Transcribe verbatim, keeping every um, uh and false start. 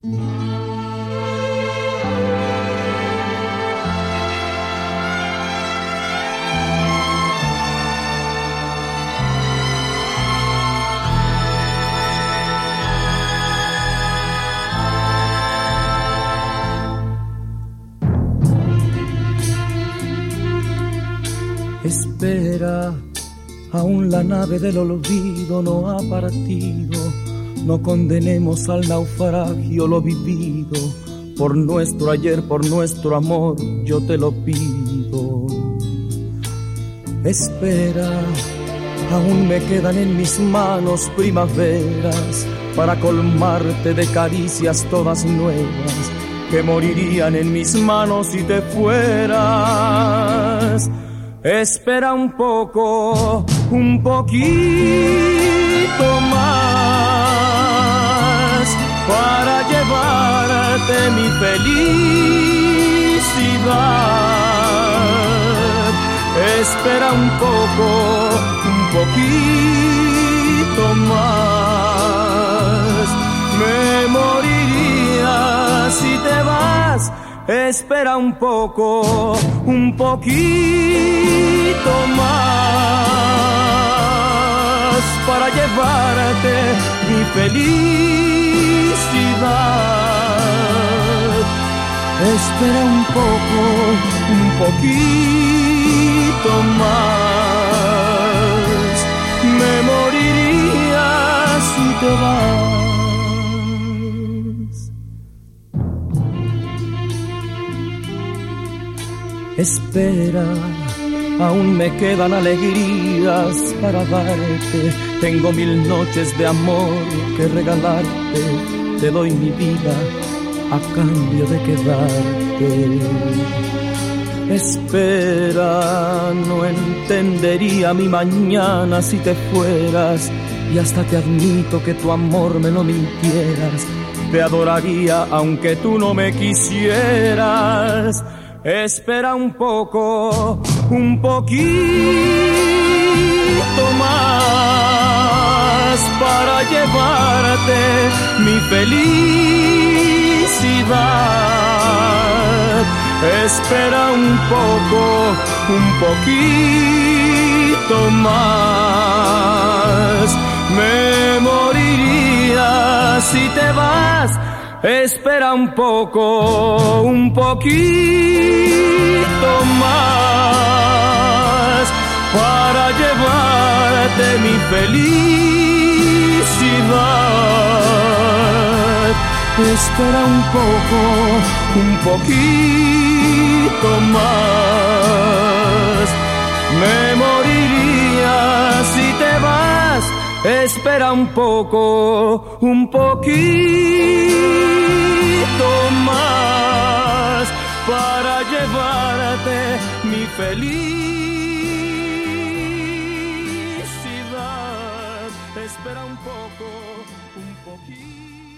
Espera, aún la nave del olvido no ha partido. No condenemos al naufragio lo vivido. Por nuestro ayer, por nuestro amor, yo te lo pido. Espera, aún me quedan en mis manos primaveras para colmarte de caricias todas nuevas que morirían en mis manos si te fueras. Espera un poco, un poquito más para llevarte mi felicidad. Espera un poco, un poquito más. Me moriría si te vas. Espera un poco, un poquito más para llevarte mi felicidad. Espera un poco, un poquito más. Me moriría si te vas. Espera, aún me quedan alegrías para darte. Tengo mil noches de amor que regalarte. Te doy mi vida a cambio de quedarte. Espera, no entendería mi mañana si te fueras. Y hasta te admito que tu amor me lo mintieras. Te adoraría aunque tú no me quisieras. Espera un poco, un poquito más para llevarte mi felicidad. Espera un poco, un poquito más. Me moriría si te vas. Espera un poco, un poquito más para llevarte mi felicidad. Espera un poco, un poquito más. Me moriría si te vas. Espera un poco, un poquito más para llevarte mi felicidad. Espera un poco, un poquito.